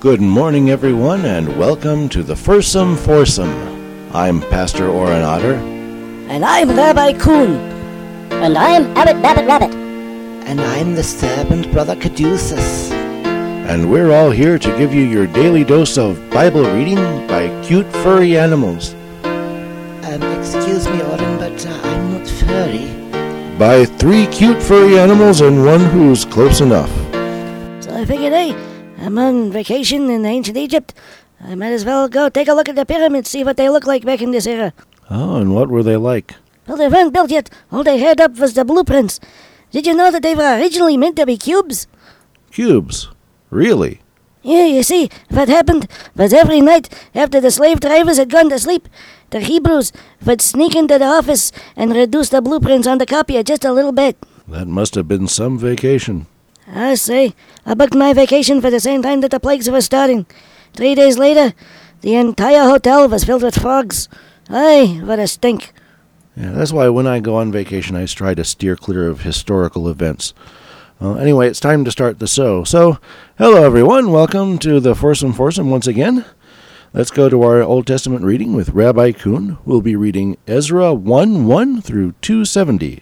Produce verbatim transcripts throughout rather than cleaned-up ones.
Good morning, everyone, and welcome to the Fursome Foursome. I'm Pastor Oren Otter. And I'm Rabbi Kuhn. And I'm Abbot Babbitt Rabbit. And I'm the servant Brother Caduceus. And we're all here to give you your daily dose of Bible reading by cute furry animals. Um, excuse me, Oren, but uh, I'm not furry. By three cute furry animals and one who's close enough. So I figured, hey, I'm on vacation in ancient Egypt. I might as well go take a look at the pyramids, see what they look like back in this era. Oh, and what were they like? Well, they weren't built yet. All they had up was the blueprints. Did you know that they were originally meant to be cubes? Cubes? Really? Yeah, you see, what happened was every night after the slave drivers had gone to sleep, the Hebrews would sneak into the office and reduce the blueprints on the copier just a little bit. That must have been some vacation. I say, I booked my vacation for the same time that the plagues were starting. Three days later, the entire hotel was filled with frogs. Aye, what a stink. Yeah, that's why when I go on vacation, I try to steer clear of historical events. Well, anyway, it's time to start the show. So, hello everyone, welcome to the Fursome Foursome once again. Let's go to our Old Testament reading with Rabbi Kuhn. We'll be reading Ezra one one through two seventy.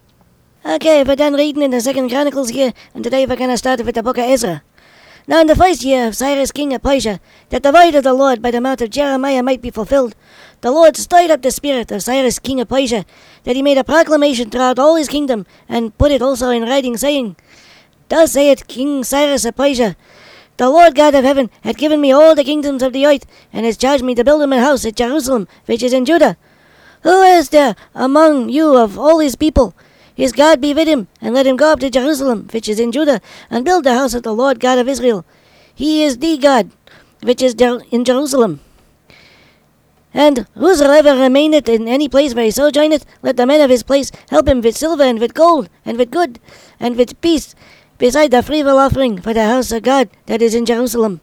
Okay, we're done reading in the Second Chronicles here, and today we're going to start with the book of Ezra. Now in the first year of Cyrus king of Persia, that the word of the Lord by the mouth of Jeremiah might be fulfilled, the Lord stirred up the spirit of Cyrus king of Persia, that he made a proclamation throughout all his kingdom, and put it also in writing, saying, Thus saith King Cyrus of Persia, The Lord God of heaven hath given me all the kingdoms of the earth, and has charged me to build him a house at Jerusalem, which is in Judah. Who is there among you of all his people? His God be with him, and let him go up to Jerusalem, which is in Judah, and build the house of the Lord God of Israel. He is the God, which is in Jerusalem. And whosoever remaineth in any place where he sojourneth, let the men of his place help him with silver, and with gold, and with good, and with peace, beside the freewill offering for the house of God that is in Jerusalem.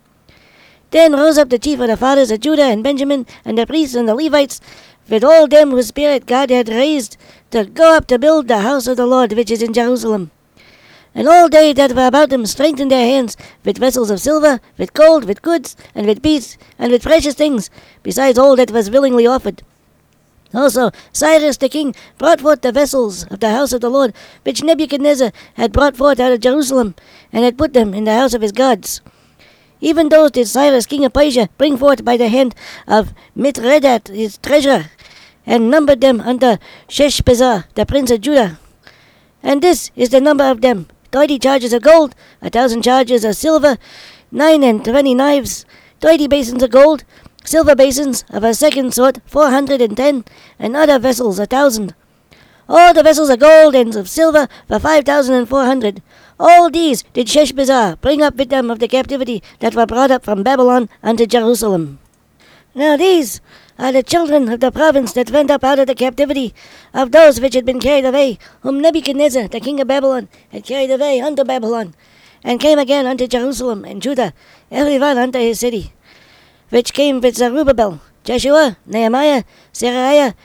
Then rose up the chief of the fathers of Judah and Benjamin, and the priests and the Levites, with all them whose spirit God had raised, to go up to build the house of the Lord which is in Jerusalem. And all they that were about them strengthened their hands with vessels of silver, with gold, with goods, and with peace, and with precious things, besides all that was willingly offered. Also Cyrus the king brought forth the vessels of the house of the Lord, which Nebuchadnezzar had brought forth out of Jerusalem, and had put them in the house of his gods. Even those did Cyrus king of Persia bring forth by the hand of Mithredath his treasurer, and numbered them unto Sheshbazzar the prince of Judah. And this is the number of them: thirty chargers of gold, a thousand chargers of silver, nine and twenty knives, thirty basins of gold, silver basins of a second sort, four hundred and ten, and other vessels a thousand. All the vessels of gold and of silver were five thousand and four hundred. All these did Sheshbazzar bring up with them of the captivity that were brought up from Babylon unto Jerusalem. Now these are the children of the province that went up out of the captivity of those which had been carried away, whom Nebuchadnezzar the king of Babylon had carried away unto Babylon, and came again unto Jerusalem and Judah, every one unto his city, which came with Zerubbabel, Jeshua, Nehemiah, Seraiah,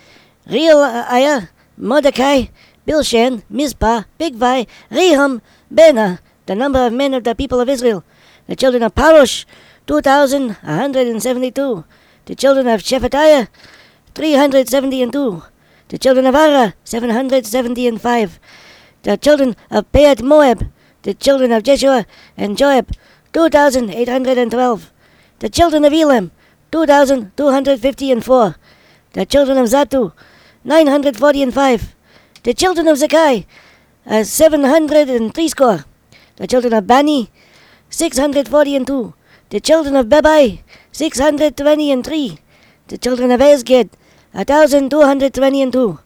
Reelaiah, Mordecai, Bilshan, Mizpah, Bigvai, Rehum, Bena, the number of men of the people of Israel. The children of Parosh, two thousand one hundred and seventy-two. The children of Shephatiah, three hundred seventy and two. The children of Ara, seven hundred seventy and five. The children of Peat Moab, the children of Jeshua and Joab, two thousand eight hundred and twelve. The children of Elam, two thousand two hundred fifty and four. The children of Zatu, nine hundred forty and five. The children of Zakai, uh, seven hundred and threescore. The children of Bani, six hundred forty and two. The children of Bebai, six hundred twenty and three. The children of Ezged, a thousand two hundred twenty and two.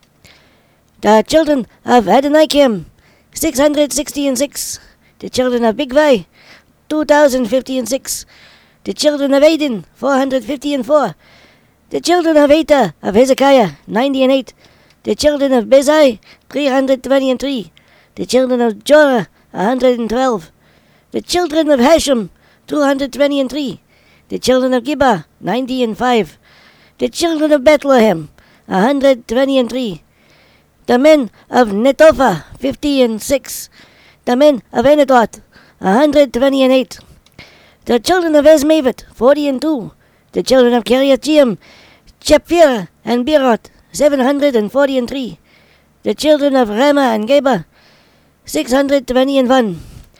The children of Adonikim, six hundred sixty and six. The children of Bigvai, two thousand fifty and six. The children of Adin, four hundred fifty and four. The children of Eta of Hezekiah, ninety and eight. The children of Bezai, three hundred twenty and three. The children of Jorah, a hundred and twelve. The children of Hashem, two hundred twenty and three. The children of Gibeah, ninety and five. The children of Bethlehem, a hundred twenty and three. The men of Netophah, fifty and six. The men of Anatoth, a hundred twenty and eight. The children of Esmavet, forty and two. The children of Kiriath-Jearim, Chephirah and Beeroth, seven hundred and forty and three. The children of Ramah and Geba, six hundred twenty and one.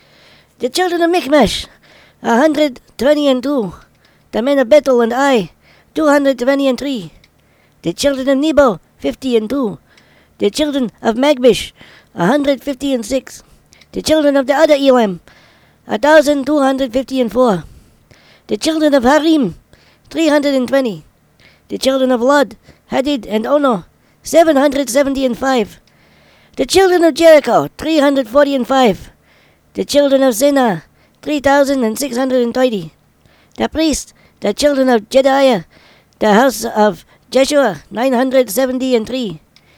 The children of Michmash, a hundred twenty and two. The men of Bethel and Ai, two hundred twenty and three. The children of Nebo, fifty and two. The children of Magbish, a hundred fifty and six. The children of the other Elam, a thousand two hundred fifty and four. The children of Harim, three hundred and twenty. The children of Lod, Hadid and Ono, seven hundred seventy and five. The children of Jericho, three hundred forty and five. The children of Zena, three thousand and six hundred and thirty. The priests, the children of Jedaiah, the house of Jeshua, nine hundred seventy and three.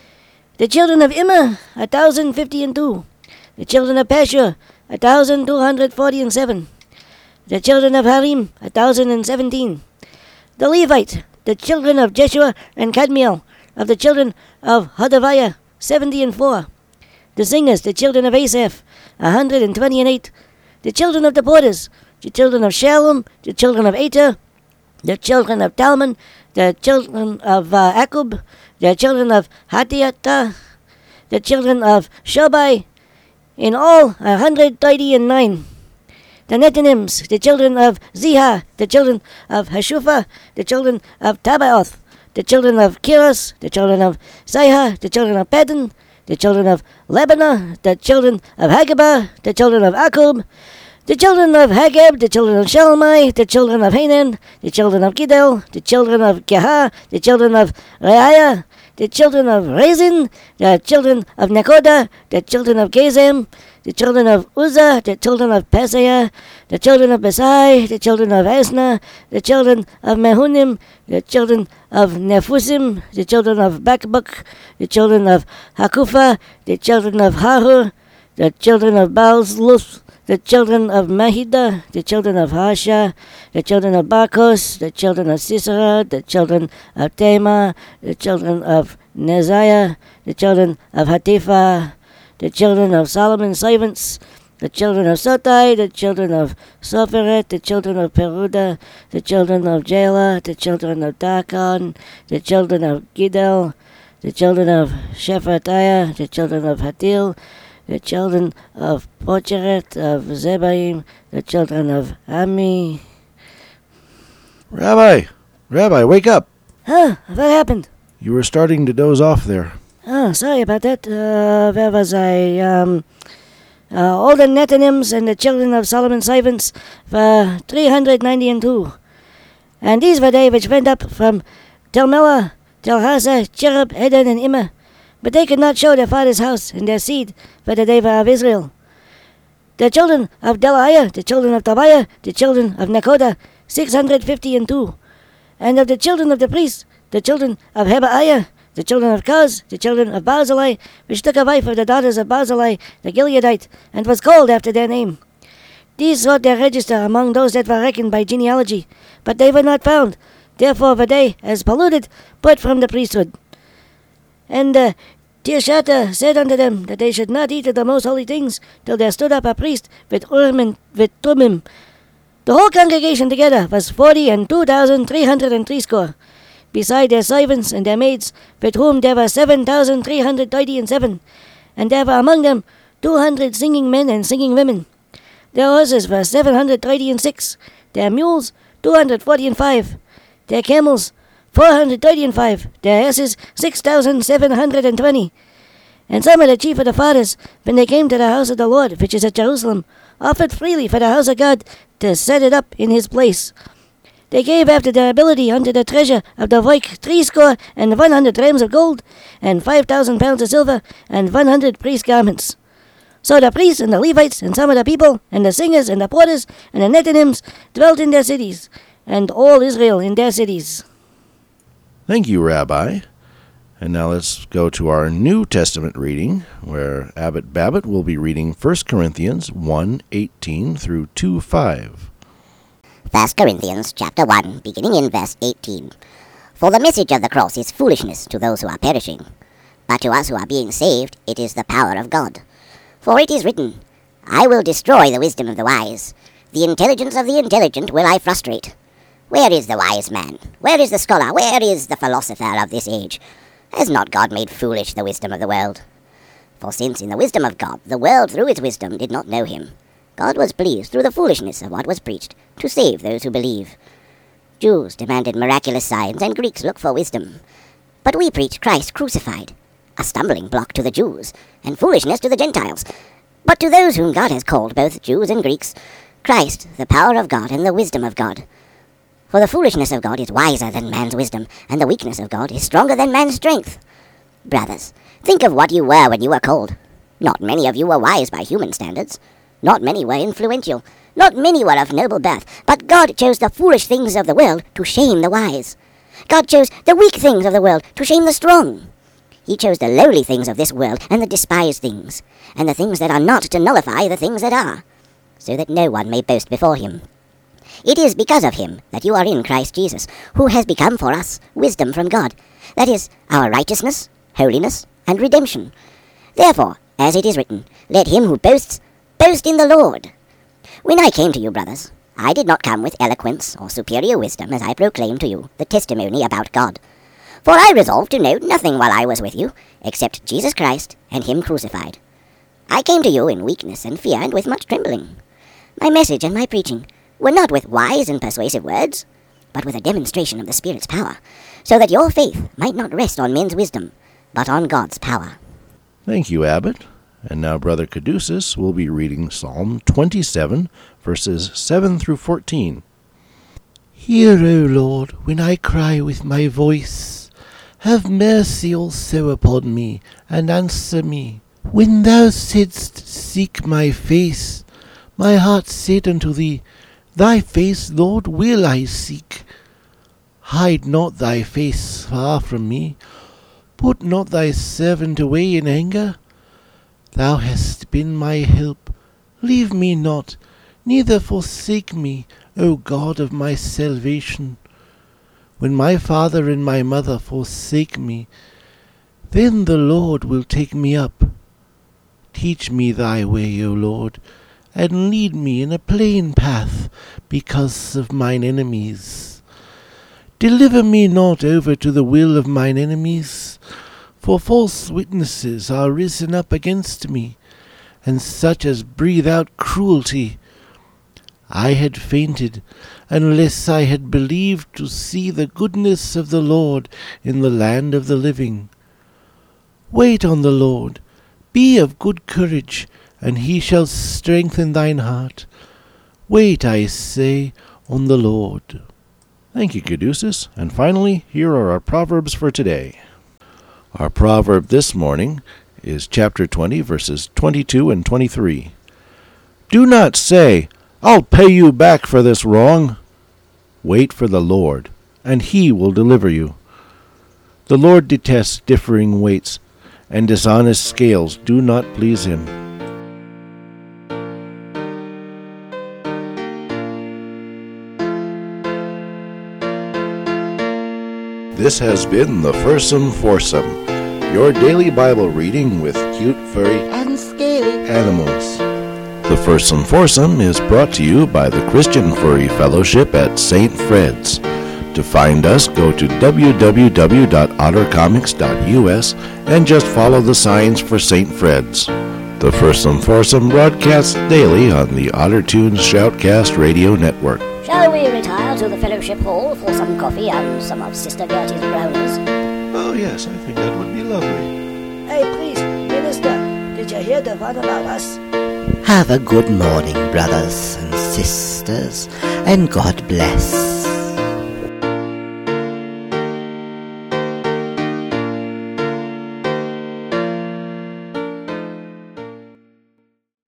The children of Immer, a thousand fifty and two. The children of Pashur, a thousand two hundred forty and seven. The children of Harim, a thousand and seventeen. The Levite, the children of Jeshua and Kadmiel, of the children of Hodaviah, seventy and four. The singers, the children of Asaph, a hundred and twenty and eight. The children of the porters, the children of Shalom, the children of Ater, the children of Talmon, the children of uh, Akub, the children of Hatiata, the children of Shobai, in all a hundred thirty and nine. The Nethinims, the children of Ziha, the children of Hashupha, the children of Tabaoth, the children of Kiros, the children of Zihah, the children of Padon, the children of Lebanah, the children of Hagabah, the children of Akub, the children of Hagab, the children of Shalmai, the children of Hanan, the children of Gidel, the children of Gehah, the children of Reaiah, the children of Rezin, the children of Nekoda, the children of Gezem, the children of Uzzah, the children of Paseah, the children of Besai, the children of Asna, the children of Mehunim, the children of Nephusim, the children of Bakbuk, the children of Hakupha, the children of Hahur, the children of Baalzluth, the children of Mahida, the children of Hasha, the children of Barkos, the children of Sisera, the children of Tema, the children of Neziah, the children of Hatifa, the children of Solomon's servants, the children of Sotai, the children of Sopheret, the children of Peruda, the children of Jaela, the children of Dakon, the children of Gidel, the children of Shephatiah, the children of Hatil, the children of Pocheret, of Zebaim, the children of Ami. Rabbi, Rabbi, wake up. Huh? What happened? You were starting to doze off there. Oh, sorry about that. Uh, where was I? Um, uh, all the Nethinims and the children of Solomon's servants were three hundred ninety and two. And these were they which went up from Telmelah, Telhasa, Cherub, Eden, and Immer. But they could not show their father's house and their seed, whether they were of Israel. The children of Delaiah, the children of Tobiah, the children of Nekoda, six hundred fifty and two. And of the children of the priests, the children of Hebaiah, the children of Kaz, the children of Barzillai, which took a wife of the daughters of Barzillai, the Gileadite, and was called after their name. These sought their register among those that were reckoned by genealogy, but they were not found. Therefore were they, as polluted, put from the priesthood. And uh, Tirshata said unto them that they should not eat of the most holy things till there stood up a priest with Urim and with Thummim. The whole congregation together was forty and two thousand three hundred and threescore, beside their servants and their maids, with whom there were seven thousand three hundred thirty and seven, and there were among them two hundred singing men and singing women. Their horses were seven hundred thirty and six, their mules two hundred forty and five, their camels four hundred thirty and five, their asses six thousand seven hundred and twenty. And some of the chief of the fathers, when they came to the house of the Lord, which is at Jerusalem, offered freely for the house of God to set it up in his place. They gave after their ability unto the treasure of the Voik threescore and one hundred rams of gold, and five thousand pounds of silver, and one hundred priest garments. So the priests and the Levites and some of the people, and the singers and the porters and the Nethinims dwelt in their cities, and all Israel in their cities. Thank you, Rabbi. And now let's go to our New Testament reading, where Abbot Babbitt will be reading First Corinthians one eighteen through two five. First Corinthians chapter one, beginning in verse eighteen. For the message of the cross is foolishness to those who are perishing, but to us who are being saved it is the power of God. For it is written, I will destroy the wisdom of the wise, The intelligence of the intelligent will I frustrate. Where is the wise man? Where is the scholar? Where is the philosopher of this age? Has not God made foolish the wisdom of the world? For since in the wisdom of God the world through its wisdom did not know him, God was pleased through the foolishness of what was preached to save those who believe. Jews demanded miraculous signs, and Greeks looked for wisdom. But we preach Christ crucified, a stumbling block to the Jews, and foolishness to the Gentiles. But to those whom God has called, both Jews and Greeks, Christ, the power of God and the wisdom of God. For the foolishness of God is wiser than man's wisdom, and the weakness of God is stronger than man's strength. Brothers, think of what you were when you were called. Not many of you were wise by human standards. Not many were influential. Not many were of noble birth. But God chose the foolish things of the world to shame the wise. God chose the weak things of the world to shame the strong. He chose the lowly things of this world and the despised things, and the things that are not to nullify the things that are, so that no one may boast before him. It is because of him that you are in Christ Jesus, who has become for us wisdom from God, that is, our righteousness, holiness, and redemption. Therefore, as it is written, let him who boasts, boast in the Lord. When I came to you, brothers, I did not come with eloquence or superior wisdom as I proclaimed to you the testimony about God. For I resolved to know nothing while I was with you, except Jesus Christ and him crucified. I came to you in weakness and fear and with much trembling. My message and my preaching were not with wise and persuasive words, but with a demonstration of the Spirit's power, so that your faith might not rest on men's wisdom, but on God's power. Thank you, Abbot. And now Brother Caduceus will be reading Psalm twenty-seven, verses seven through fourteen. Hear, O Lord, when I cry with my voice. Have mercy also upon me, and answer me. When thou saidst, seek my face, my heart said unto thee, Thy face, Lord, will I seek. Hide not thy face far from me. Put not thy servant away in anger. Thou hast been my help. Leave me not, neither forsake me, O God of my salvation. When my father and my mother forsake me, then the Lord will take me up. Teach me thy way, O Lord, and lead me in a plain path because of mine enemies. Deliver me not over to the will of mine enemies, for false witnesses are risen up against me, and such as breathe out cruelty. I had fainted, unless I had believed to see the goodness of the Lord in the land of the living. Wait on the Lord, be of good courage, and he shall strengthen thine heart. Wait, I say, on the Lord. Thank you, Caduceus. And finally, here are our Proverbs for today. Our proverb this morning is chapter twenty, verses twenty-two and twenty-three. Do not say, I'll pay you back for this wrong. Wait for the Lord, and he will deliver you. The Lord detests differing weights, and dishonest scales do not please him. This has been the Fursome Foursome, your daily Bible reading with cute, furry, And scaly. animals. The Fursome Foursome is brought to you by the Christian Furry Fellowship at Saint Fred's. To find us, go to w w w dot otter comics dot u s and just follow the signs for Saint Fred's. The Fursome Foursome broadcasts daily on the Otter Tunes Shoutcast Radio Network. Shall we retire to the fellowship hall for some coffee and some of Sister Gertie's brownies? Oh yes, I think that would be lovely. Hey, please, Minister, did you hear the one about us? Have a good morning, brothers and sisters, and God bless.